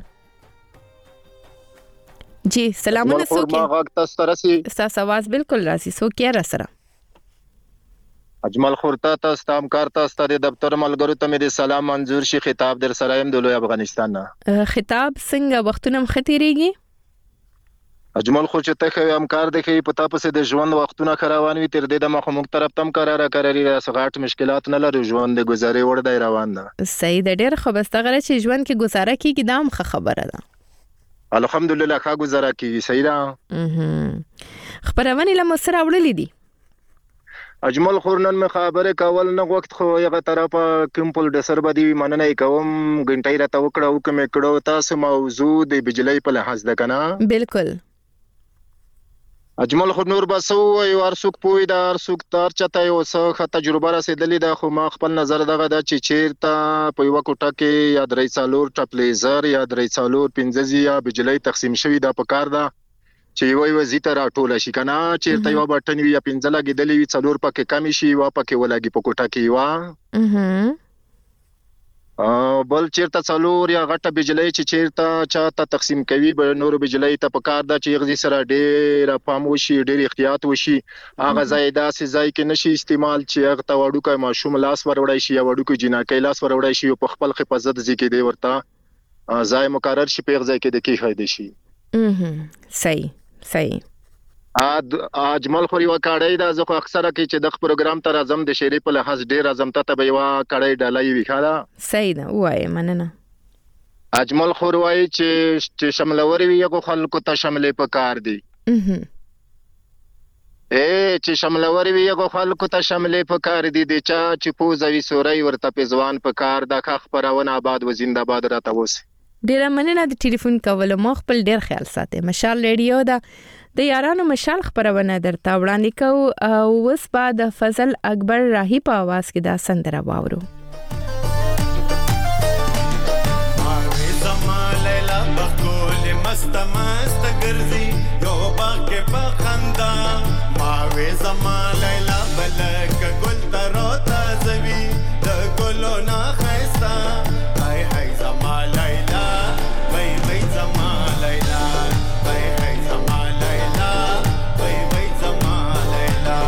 جی سلامونه څوک ما وخت تاسو راسي تاسو आवाज بالکل راسي څوک یې را سره اجمل خورتا تاسو تام کار تاسو د دفتر ملګرو ته مې سلام منظور شي خطاب در سره يم د لوی افغانستان نه خطاب څنګه وختونه مختيريږي اجمل خو چې ته خو امکار د کې پتا پسې د ژوند وختونه خروان وي تر دې د مخ مخ طرف تم قراره قراري راسغاټ مشکلات نه لري ژوند د گزارې وړ دی روان ده صحیح د ډېر خو بس تغره چې ژوند کې گزاره کیږي دا هم خبره ده الحمدلله ښه گزاره کیږي. صحیح ده. خبرونه له مسره وړلې دي. اجمل خورنن مې خبره کول نه وخت خو یغه طرفه کمپل د سر بدی مننه کوم غنټای راته وکړه او کوم کړه تاسو موضوع د بجلی په لحاظ ده کنه. بالکل. اجمل خور نور بسو یو ارسوک پوی دا ارسوک تر چته یو څه تجربه رسیدلې ده خو ما خپل نظر دغه د چې چیرته په یو کوټه کې یا درې څالور ټپلیزر یا درې څالور پنځه یا بجلی تقسیم شوی دا په کار ده چې یو یو زیته راټول شي کنه چیرته یو بټن وی یا پنځه لګیدلې وی څلور پکې کم شي وا پکې ولګي په کوټه کې وا ا بل چیرته څلور یا غټه بجلی چې چیرته چاته تقسیم کوي به نور بجلی ته په کار ده چې غزي سره ډېر پام وشي ډېر احتیاط وشي هغه زیاده سي ځای کې نشي استعمال چې هغه ته وړو کوي ماشوم لاس وروړی شي یا وړو کوي جناکې لاس وروړی شي په خپل حفاظت ځکه دی ورته ځای مقرر شي په ځای کې د کې فائدې شي. صحیح صحیح. اجمل خوري وکړای دا زه اکثره کې چې د پروګرام تر اعظم د شری په لحاظ ډیر اعظم ته به یو کړای ډالای وی خاله. صحیح ده وای مننه. اجمل خور وای چې چې شملوري وی یو خلکو ته شاملې په کار دي. اها اے چې شملوري وی یو خلکو ته شاملې په کار دي د چا چې پوزوي سوري ورته په ځوان په کار د خبرونه آباد و زنده‌باد راته وس. ډیر مننه د ټلیفون کول مو خپل ډیر خیال ساتي. مشال ریډیو دا د یارانو مشال خبرونه درته وړاندې کو او وس بعد فضل اکبر راهی په आवाज کې دا سندره واورو. ماوي زما لیلا بخول مست مست ګرځي یو باغ کې بخندا ماوي زما لیلا بلک ګل ترو تازوي د ګلو نه خيستا هاي هاي زما لیلا وای وای زما لیلا وای هاي زما لیلا وای وای زما لیلا.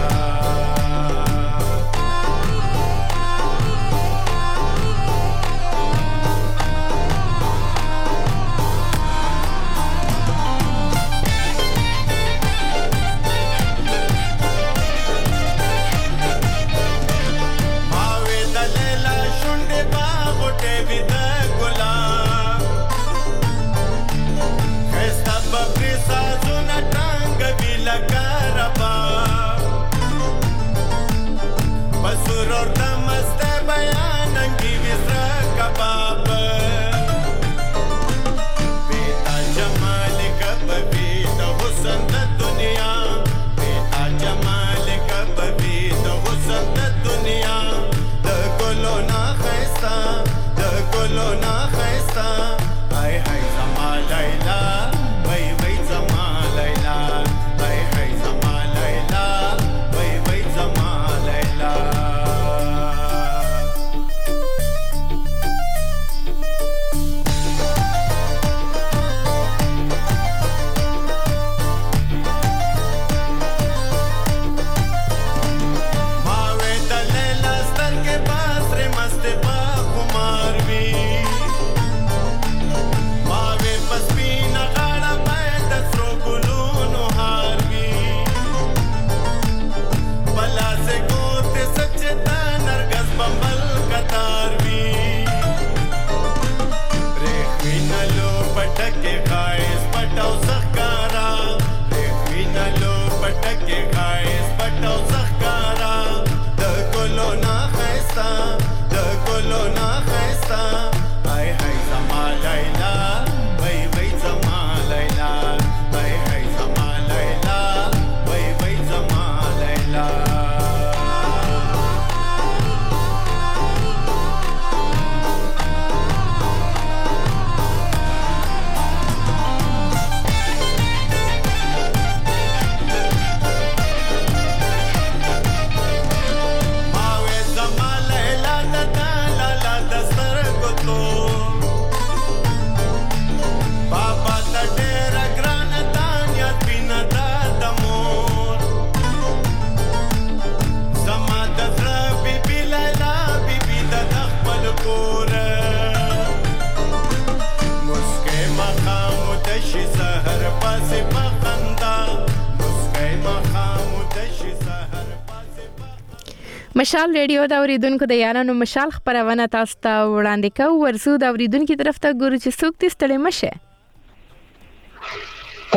مشال ریډیو دا اوریدونکو د یارانو مشال خبرونه تاسو ته وړاندې کوو ورسو دا اوریدونکو طرف ته ګورو چې څوک دې ستړي مشه.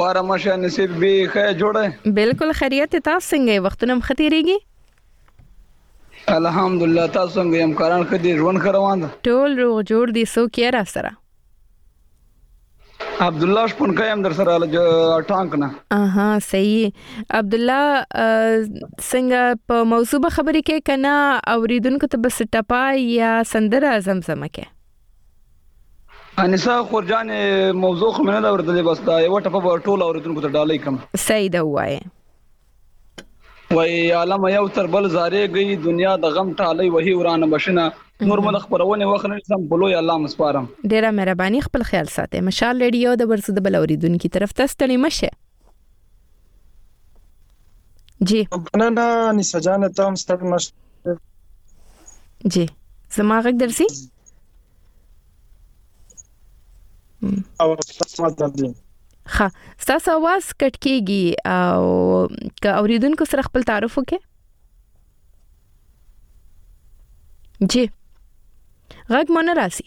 خواره مشه نصیب به خیر جوړه بالکل خیریت. تاسو څنګه وختونه مختیریږي؟ الحمدلله. تاسو څنګه یم کاران خدي ژوند خروان ده؟ ټول روغ جوړ دي. سو کې را سره عبد الله شپون کایم در سره ټانک نه. اها صحیح. عبد الله څنګه په موضوع خبرې کې کنا اوریدونکو ته بس ټپا یا سندره زمزمه کې انسا خورجان موضوع خو نه دا ورته بس دا یو ټپه ټول اوریدونکو ته ډالۍ کم. صحیح ده وایي. وای عالم یو تر بل زارې گئی دنیا د غم ټالۍ وਹੀ ورانه بشنه نور مل خبرونه وخت نه سم بلوي الله مسپارم. ډیره مهرباني. خپل خیال ساتئ. مشال ریډیو د ورسو د بل اوریدونکو طرف ته ستړي مشه. جی بنانا نسا جان ته هم ستړي مشه. جی زما غږ درسي او تاسو ته ها تاسو आवाज کټ کیږي او که اوریدونکو سره خپل تعارف وکړي. جی غږ مونږ راسي.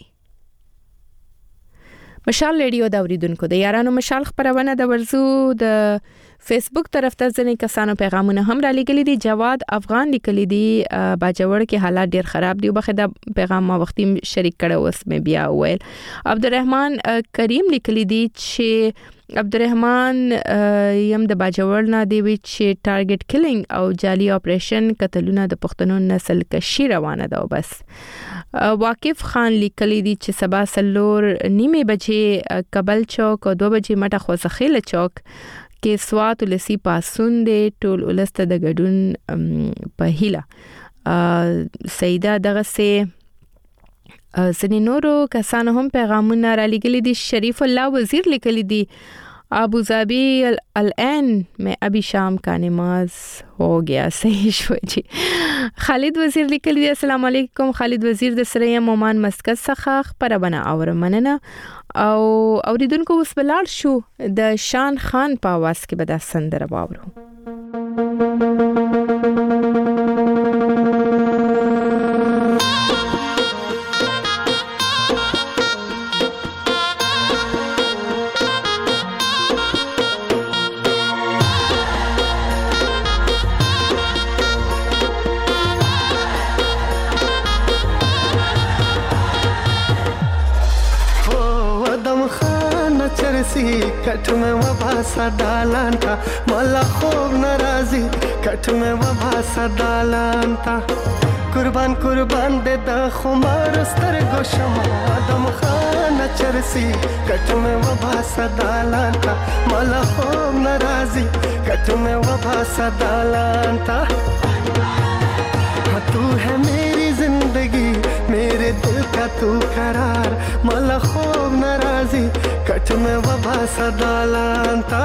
مشال ریډیو د اوریدونکو د یارانو مشال خبرونه د ورزو د فیسبوک طرف ته ځنې کسانو پیغامونه هم را لګلي دي. جواد افغان لیکلي دي باجوړ کې حالات ډیر خراب دي. وبخې د پیغام ما وختي شریک کړو اوس مې بیا ویل. عبدالرحمن کریم لیکلي دي چې عبدالرحمن یم د باجوړ نه دی وی چې ټارګټ کیلینګ او جالي اپریشن قتلونه د پښتنو نسل کشي روانه ده. بس واقف خان لیکلی دی چې سبا سلور نیمه بجې کابل چوک او دو بجې مټه خوځخیل چوک کې سوات ولسی پاسون دی ټول ولسته د ګډون په هیله. سیده دغه سه سنی نورو کسانو هم پیغامونه را لګلی دي. شریف الله وزیر لیکلی دي ابو ظبی الان میں ابھی شام کا نماز ہو گیا. صحیح شو جی. خالد وزیر لیکلی دی السلام علیکم. خالد وزیر د سره مومان مسکت څخه خبرونه اور مننه او اوریدونکو اوس بلال شو د شان خان په आवाज کې به د سندره واورو. کټ مې وباسا دالان تا مالا خوب ناراضي کټ مې وباسا دالان تا قربان قربان دې د خمار سترګو شمع ادم خان چرسي کټ مې وباسا دالان تا مالا خوب ناراضي کټ مې وباسا دالان تا تو ہے میری زندگی میرے دل کا تو قرار مالا خوب ناراضی کٹ میں وبا صدالان تا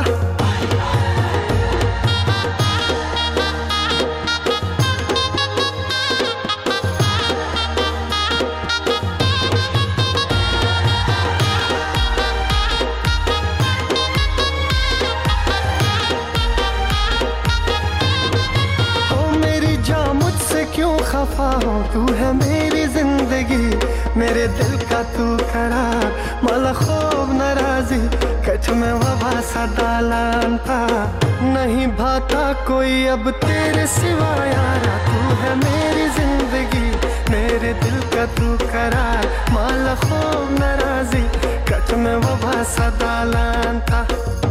खफा हो तू है मेरी जिंदगी मेरे दिल का तू करार माला खूब नाराजी कच में वबा सदालान था नहीं भाता कोई अब तेरे सिवा यारा तू है मेरी जिंदगी मेरे दिल का तू करार माला खूब नाराजी कच में वबा सदालान था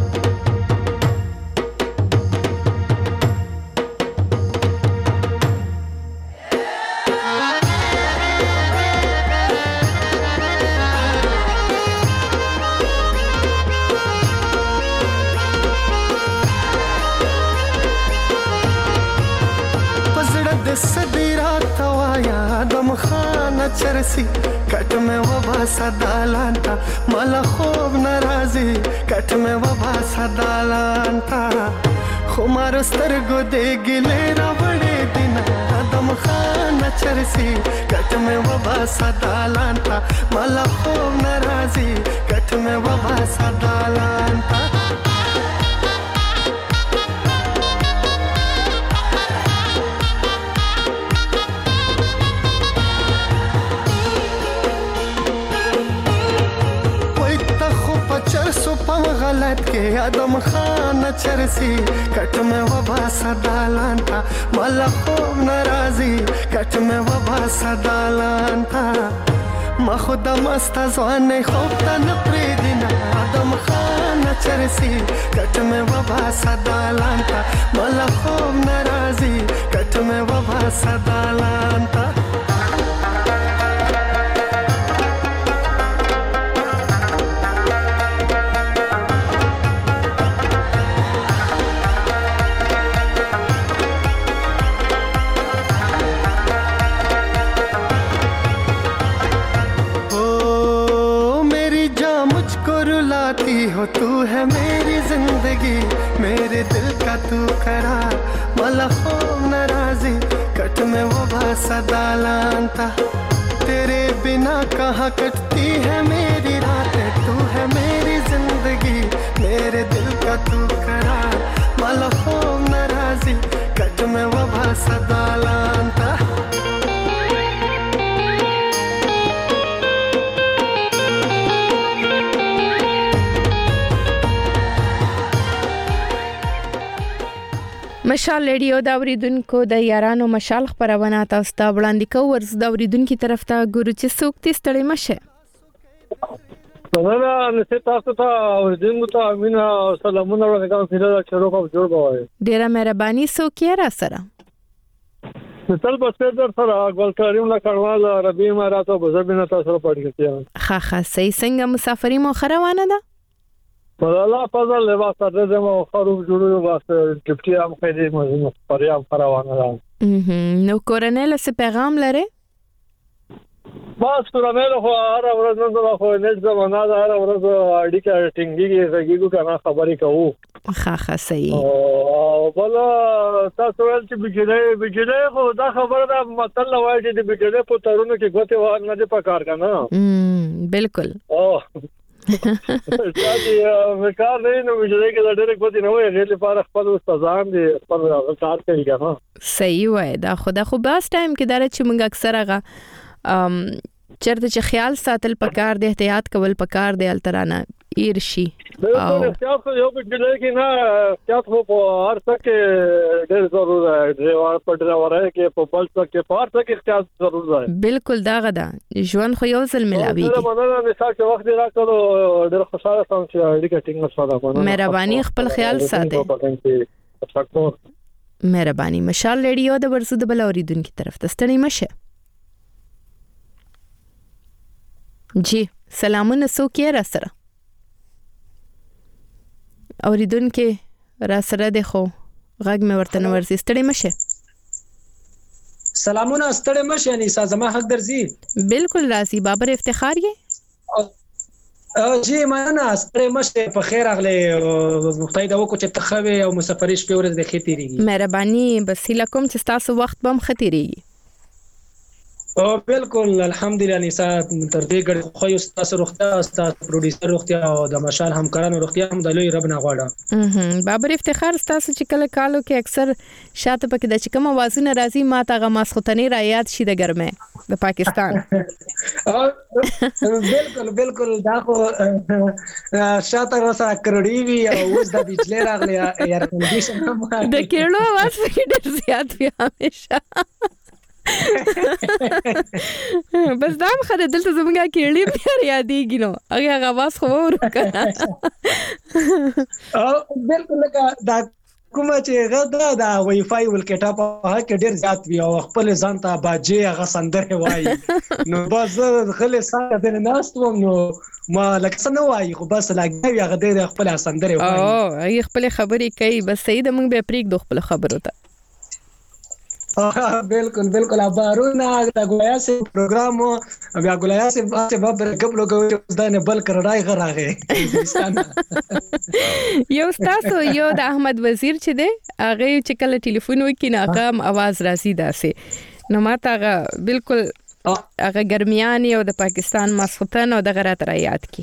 चरसी कट में वबा सदालान था माला खूब नाराजी कट में वबा सदालान था खुमारो स्तरगो दे गिले बड़े दिन आदम खान चरसी कट में वबा सदालान था माला खूब नाराजी कट में वबा सदालान था حالت کې آدم خان چرسي کټ مې وبا صدالان تا مال خوب ناراضي کټ مې وبا صدالان تا ما خود مست ځوان خوب تن پرې دینا آدم خان چرسي کټ مې وبا صدالان تا مال خوب ناراضي کټ مې وبا صدالان تا हो तू है मेरी जिंदगी मेरे दिल का तू करार मला खूब नाराजी कट में वो बासदालान था तेरे बिना कहाँ कटती है मेरी रातें तू है मेरी जिंदगी मेरे दिल का तू करार मला खूब नाराजी कट में वो बासदालान था مشال ریډیو دا اوریدونکو د یارانو مشال خبرونه تاسو ته وړاندې کوو ورز دا اوریدونکو طرف ته ګورو چې څوک تي ستړي مشه سلام نشه تاسو ته اوریدونکو ته امینه سلامونه ورکوم چې دا شروع کوم جوړ بوي ډیره مهرباني څوک یې را سره مثال بسې در سره ګل کریم لا کړوال ربي ماراتو بزبینه تاسو پاتې کیږي ها ها صحیح څنګه مسافری مو خروانه ده والله فضل له واسطه د مو خروج جوړو واسطه ډیپټي هم خېدي مزه پریام خروانه ده نو کورنل څه پیغام لري بس کورنل خو هر ورځ نه خو نه زمانہ ده هر ورځ اړیکه ټینګيږي زګیګو کنه خبرې کوو ها ها صحیح او بل تاسو ول چې بجلی بجلی خو دا خبره ده مطلب وایي چې بجلی په ترونو کې غوته و نه دي پکار کنه بالکل او چې وکړ نه نو بجلی کې ډېر غوته نه وي غیر لپاره خپل استادان دي پر کار کوي کنه صحیح وای دا خدا خو باس ټایم کې دره چې موږ اکثر هغه ام چرته چې خیال ساتل پکار دی احتیاط کول پکار دی الترانه ایرشي او احتیاط یو بجلی کې نه احتیاط مو په هر څه کې ډېر ضروري دی ډرایور په ډرایور کې په بل څه کې په هر څه کې احتیاط ضروري دی بالکل دا غدا ژوند خو یو ځل ملاوي دا مننه مثال چې وخت راکړو ډېر خوشاله سم چې اړیکه ټینګ شوه مهرباني خپل خیال ساتئ مهرباني مشال ریډیو د ورسو د بل اوریدونکو طرف ته ستړي مشه جی سلامونه څوک یې را سره اوریدونکو را سره د خو غږ مې ورته نو ورسې ستړي مشه سلامونه ستړي مشه یعنی سازما حق درځي بالکل راځي بابر افتخار یې او جی مننه ستړي مشه په خیر اغله مختای دا وکړه چې تخوي او مسافرې شپې ورځ د خېتيريږي مهرباني بس هیله کوم چې تاسو وخت بم خېتيريږي او بالکل الحمدلله نساء تر دې ګړ خو یو تاسو روغتیا تاسو پروډوسر روغتیا او د مشال همکارانو روغتیا هم د لوی رب نه غواړم بابر افتخار تاسو چې کله کالو کې اکثر شاته پکې د چکم اوازونه راځي ما ته غماسختنی را یاد شي د ګرمه د پاکستان بالکل بالکل دا خو شاته راسه کړړی وی او اوس د بجلی راغلی ایر کنډیشن هم د کېړو आवाज پکې ډېر زیات وي همیشه بس دا مخه دلته زمونږه کېړې بیا یادېږي نو هغه غواص خو ورکړه او بالکل لکه دا کومه چې غدا دا وای فای ولکټا په هغه ډیر زیات وی او خپل ځان ته باجې هغه سندره وای نو بس خلې سره د ناستوم نو ما لکه څنګه وای خو بس لاګي هغه ډیر خپل سندره وای او هغه خپل خبرې کوي بس سید موږ به پریک د خپل خبرو ته بالکل بالکل ابارونه د ګویا سي پروګرام او بیا ګویا سي باسه بابر قبل کوي دا نه بل کړای غراغه یو تاسو یو د احمد وزیر چې دی هغه چې کله ټلیفون وکړي نه هغه आवाज راځي داسې نو ماته هغه بالکل هغه ګرمیانی او د پاکستان مسخوتن او د غرات را یاد کی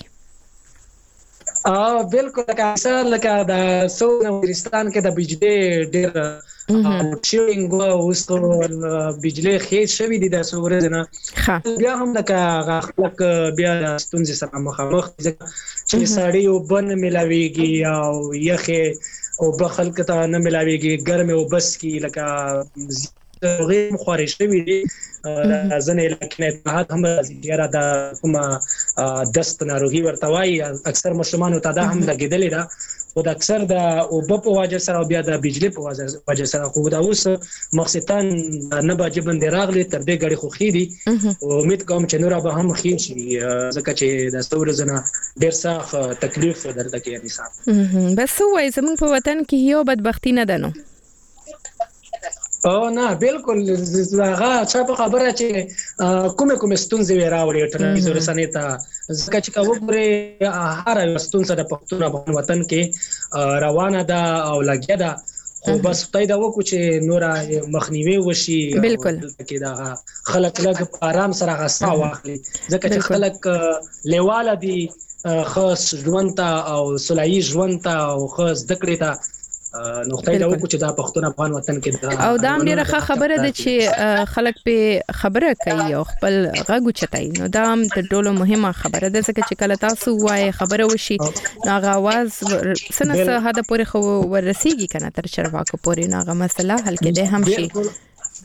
ا بالکل لکه اکثر لکه د سو افغانستان کې د بجلی ډېر شیرینګ او اوس بجلی خېټ شوی دي د سورز نه بیا هم د خلک بیا ستونزې سره مخامخ چې ساړی او بن ملاويږي او یخه او بخل کته نه ملاويږي ګرم او بس کی لکه غیر خارج شوی دي ځنې لکه اتحاد هم زیاره د کومه دست ناروغي ورتوي اکثر مشمانو ته دا هم لګیدلې ده او د اکثر د او په واجب سره بیا د بجلی په واجب سره خو دا اوس مخصتان نه باجه بند راغلي تر دې غړي خو خېدي او امید کوم چې نور به هم خېل شي ځکه چې د ستورزنه ډیر څه تکلیف درته کوي انسان بس وای زموږ په وطن کې یو بدبختی نه ده نو او نه بالکل هغه چا په خبره چې کومه کومه ستونزې راوړي ټلویزیون رسنۍ ته ځکه چې کومه هر ستونزه د پښتون په وطن کې روانه ده او لګیا ده خو بس تای دا وکړو چې نور مخنیوي وشي بالکل کې دا خلک لږ آرام سره غسا واخلي ځکه چې خلک لیواله دي خاص ژوند ته او سولایي ژوند ته او خاص دکړې ته نو خدای دا وکړي چې دا پښتون افغان وطن کې او دا ډیره خبره ده چې خلک په خبره کوي او خپل غږ چتای نو دا هم د ټولو مهمه خبره ده ځکه چې کله تاسو وای خبره وشي ناغه आवाज سنسه هدا پورې خو ورسیږي کنه تر چرواکو پورې ناغه مسله حل کېده هم شي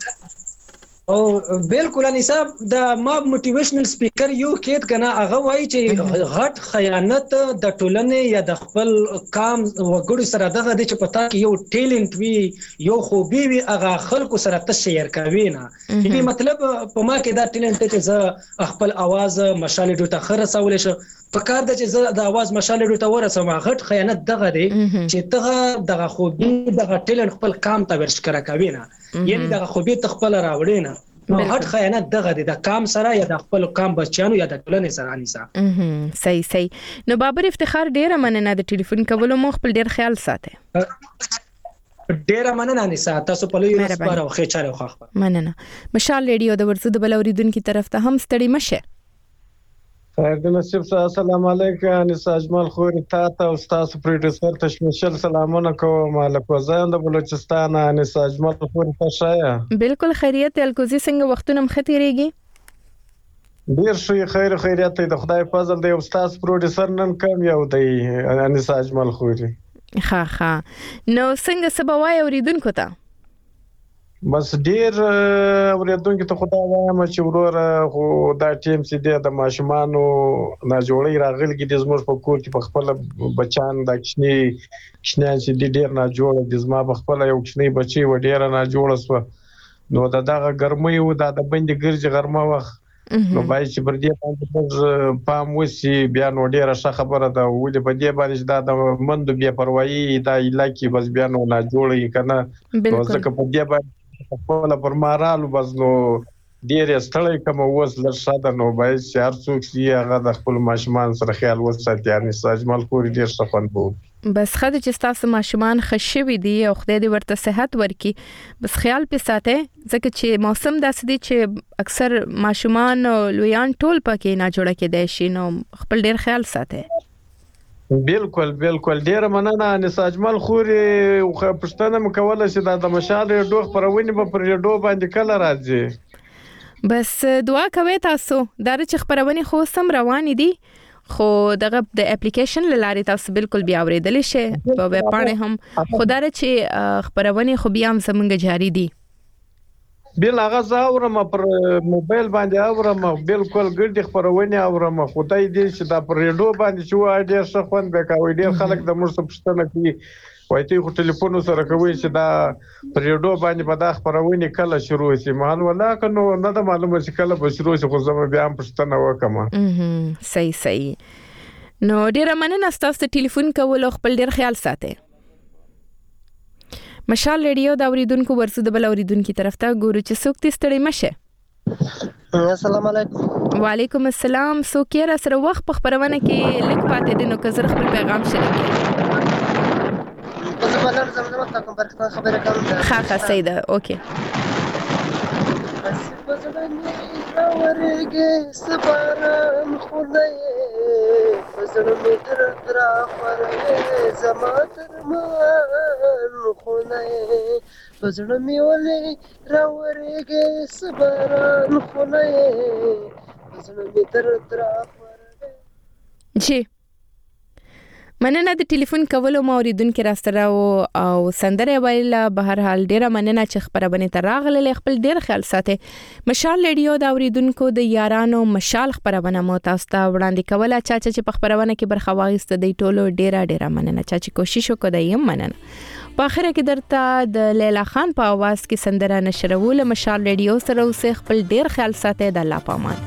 او بالکل انصاف د ما موټیویشنل سپیکر یو کېد کنه هغه وایي چې غټ خیانت د ټولنې یا د خپل کام وګړو سره دغه د چې پتا کې یو ټیلنت وی یو خوبي وی هغه خلکو سره ته شیر کوي نه دې مطلب په ما کې دا ټیلنت چې زه خپل आवाज مشال ډوټه خرڅول شي په کار د چې زه د आवाज مشال ډوټه ورسم غټ خیانت دغه دی چې ته دغه خوبي دغه ټیلنت خپل کام ته ورشکره کوي نه یعنی دغه خوبي تخپل راوړي نه نو هټ خیانت دغه د کام سره یا د خپل کام بچیانو یا د ټولنې سره انیسا صحیح صحیح نو بابر افتخار ډیره مننه د ټلیفون کولو مخ په ډیر خیال ساته ډیره مننه انیسا تاسو په لوی رسپاره او خېچاره خو مننه مشال ریډیو د ورزو د بلوریدونکو طرف ته هم ستړي مشه خیر د نصیب صاحب السلام علیکم انیسا اجمل خوري تا ته استاد پروډوسر تشمیشل سلامونه کوم مالک وزاند بلوچستان انیسا اجمل خوري تشایا بالکل خیریت الکوزي څنګه وختونه مختيريږي ډیر شي خیر خیریت د خدای فضل دی استاد پروډوسر نن کم یو دی انیسا اجمل خوري ها ها نو څنګه سبوای اوریدونکو ته بس ډیر اوریدونکو ته خدای وایم چې ورور خو دا ټیم سي دی د ماشومانو نه جوړي راغلي د زموږ په کور کې په خپل بچان د کښنی کښنی چې د ډیر نه جوړ د زما په خپل یو کښنی بچي و ډیر نه جوړ سو نو دا دغه ګرمي و دا د بندي ګرځي غرمه وخت نو بای چې پر دې باندې پام وسی بیا نو ډیره ښه خبره ده ولې په دې باندې دا د مندو بیا پروايي دا علاقې بس بیا نو نه جوړي کنه نو ځکه په دې باندې خپل پر مارالو بس نو ډیر ستړی کوم اوس لږه نو بای چې هر څوک یې هغه د خپل ماشومان سره خیال وساتي یعنی ساجمل خوري ډیر څه خوند بو بس خدای چې تاسو ماشومان خوشوي دي او خدای دې ورته صحت ورکړي بس خیال په ساته ځکه چې موسم داسې دي چې اکثر ماشومان او لویان ټول پکې نه جوړه کېدای شي نو خپل ډیر خیال ساته بالکل بالکل ډیر مننه نساجمل خوري خو پښتنه مکوله چې د مشال ډوغ پرونی په پر ډو باندې کله راځي بس دعا کوي تاسو دا چې خبرونه خو سم روان دي خو دغه د اپلیکیشن لاره تاسو بالکل بیا اوریدل شي په ویب باندې هم خدای چې خبرونه خو بیا هم زمونږ جاری دي بل هغه زاورم پر موبایل باندې اورم بالکل ګډ خبرونه اورم خدای دې چې دا پر ریډیو باندې چې وای ډیر ښه خوند وکوي ډیر خلک د مرسته پښتنه کوي وای ته خو ټلیفون سره کوي چې دا پر ریډیو باندې په دا خبرونه کله شروع شي مال ولا کنو نه د معلومه چې کله به شروع شي خو زم بیا هم پښتنه وکم اها صحیح صحیح نو ډیر مننه تاسو ټلیفون کول خپل ډیر خیال ساتئ مشال ریډیو دا اوریدونکو ورسو د بل اوریدونکو طرف ته ګورو چې څوک دې ستړي مشه السلام علیکم وعلیکم السلام څوک یې را سره وخت په خبرونه کې لک پاتې دي نو کزر خپل پیغام شریک زه بلر زمزمه تاسو پاکستان خبره کوم ها ها سیده اوکي ورګه سبارم خدای فزړ می در در خورې زما تر مان خونه پزړه می ولې راورېږي سباران خونه پزړه می درد را جی مننه د ټلیفون کولو موریدونکو راستره او سندره ویله به هر حال ډیره مننه چې خبرونه ته راغله خپل ډیر خیال ساتي مشال ریډیو دا اوریدونکو د یارانو مشال خبرونه مو تاسو ته وړاندې کوله چا چې په خبرونه کې برخه واغسته د ټولو ډیره ډیره مننه چا چې کوشش وکړه یم مننه په اخر کې درته د لیلا خان په आवाज کې سندره نشرول مشال ریډیو سره اوسه خپل ډیر خیال ساتي د الله پامان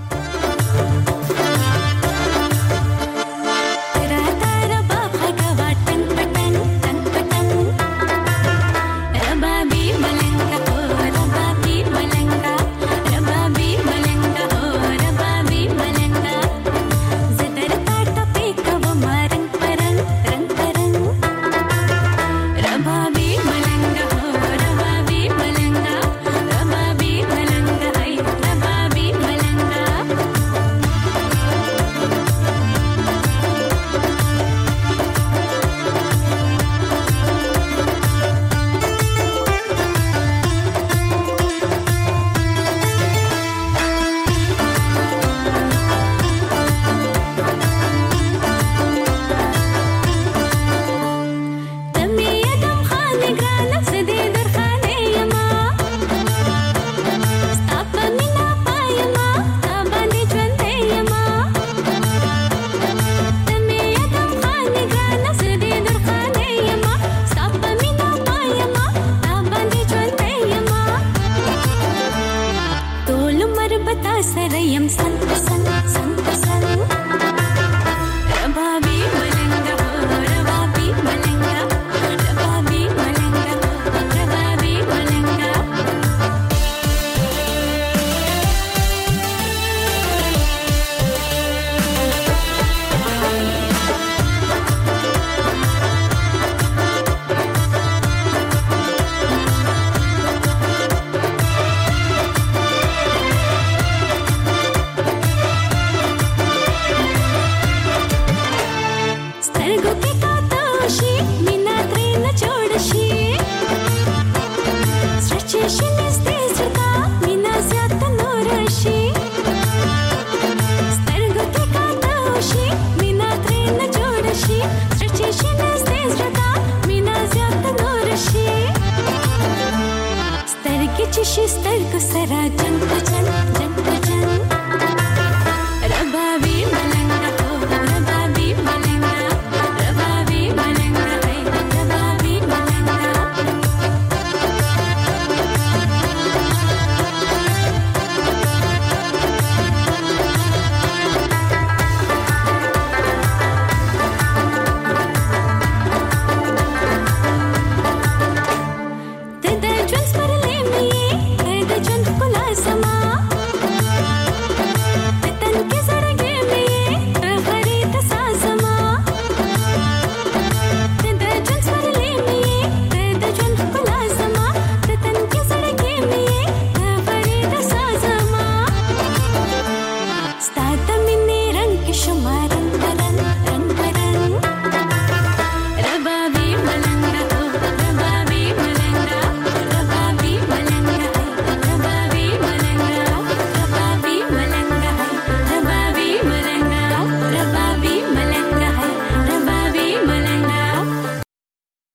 She's still good, said I